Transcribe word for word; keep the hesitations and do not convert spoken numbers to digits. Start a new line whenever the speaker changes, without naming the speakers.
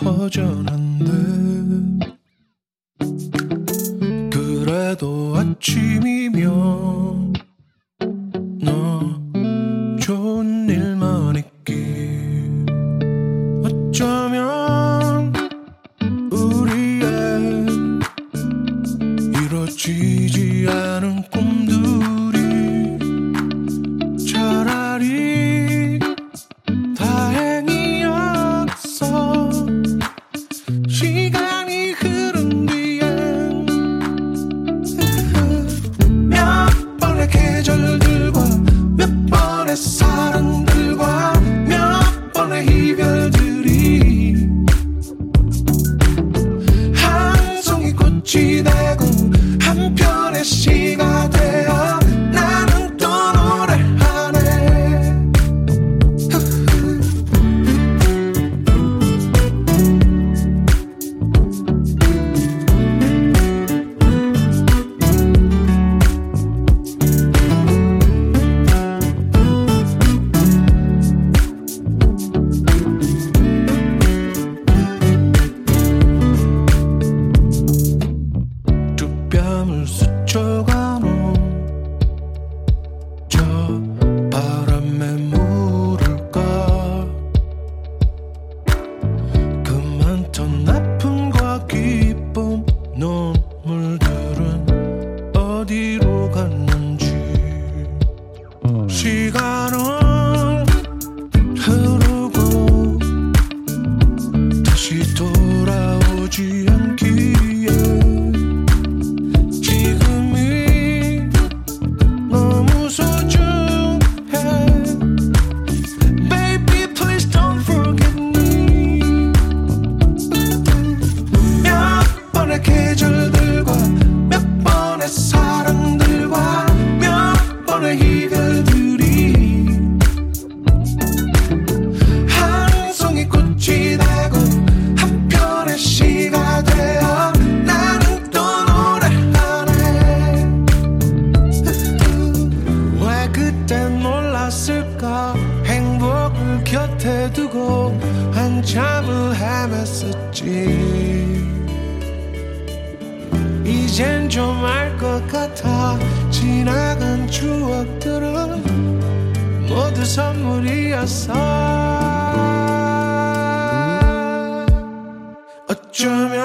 허전한데 그래도 아침이면 너 좋은 일만 있길 어쩌면 우리의 이루어지지 않은 꿈들이 차라리 다행이었어. 시간이 흐른 뒤엔 몇 번의 계절들과 몇 번의 사랑들과 몇 번의 이별들이 한 송이 꽃이 되고 한 편의 시가 되어 나는 또 노래하네. 두 뺨을 스쳐가는 저 바람에 물을까. 그 많던 아픔과 기쁨 눈물들은 어디로 갔는지. 시간은 흐르고 다시 돌아오지 않기에 지금이 너무 소중해. Baby please don't forget me. 몇 번의 계절들과 몇 번의 사랑들과 몇 번의 이별들이 한 송이 꽃이 되고 한 편의 시가 되어 나는 또 노래하네. 왜 그때 몰랐을까. 행복을 곁에 두고 한참을 헤맸었지. 이젠 좀 알 것 같아. 지나간 추억들은 모두 선물이었어. 어쩌면